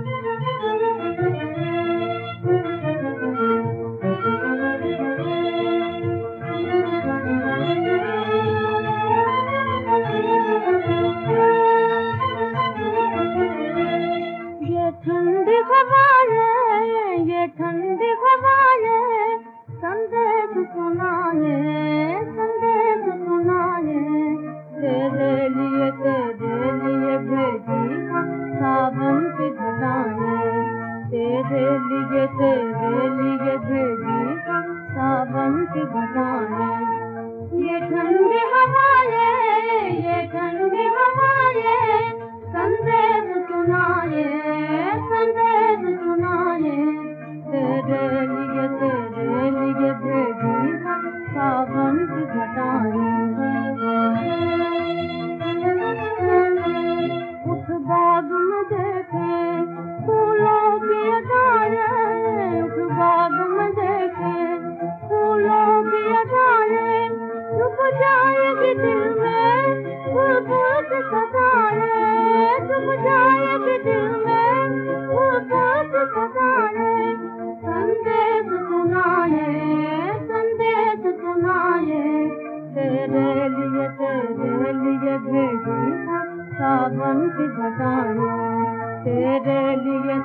ठंडी हवाएं, ये ठंडी हवाएं संदेश सुनाए, संदेश सुनाए। तेरे लिए भेजी सावन की घटाएं, तेरे लिए भेजी सावन की घटाएं। ये ठंडी हवाएं, ये ठंडी हवाएं संदेश सुनाए, संदेश सुनाए। तेरे लिए भेजी सावन की घटाएं। उस बाग में देखे फूलों की अदाएं, उस बाग में देखे फूलों की अदाएं। चुप जाएगी दिल में बुलबुल की सदाएं, चुप जाएगी दिल में बुलबुल की सदाएं। संदेश सुनाए, संदेश सुनाए। तेरे लिए भेजी सावन की घटाएं, तेरे लिए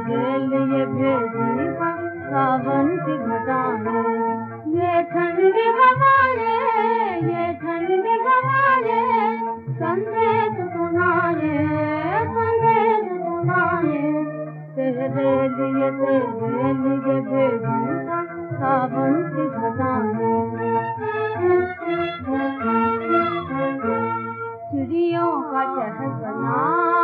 भेजी सावन की घटाएं। ये ठंडी हवाएं, ये ठंडी हवाएं संदेश सुनाए, संदेश सुनाए। तेरे लिए भेजी सावन की घटाएं। चिड़ियों का चहकना,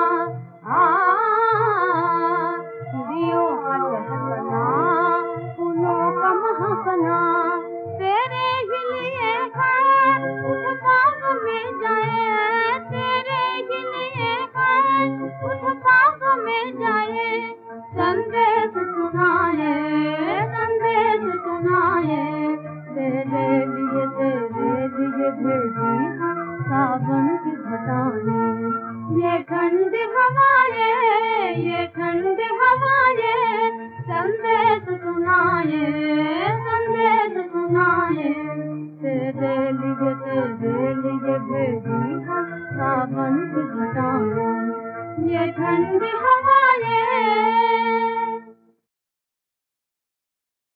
चिड़ियों का चहकना, फूलों का महकना तेरे ही लिए है। उस बाग में जाए, तेरे ही लिए है। उस बाग में जाए, संदेश सुनाए, संदेश सुनाए। तेरे लिए भेजी सावन की घटाएं। ये ठंडी हवाएं, ये ठंडी हवाएं संदेश सुनाए, संदेश सुनाए। तेरे लिए भेजी सावन की घटाएं। ये ठंडी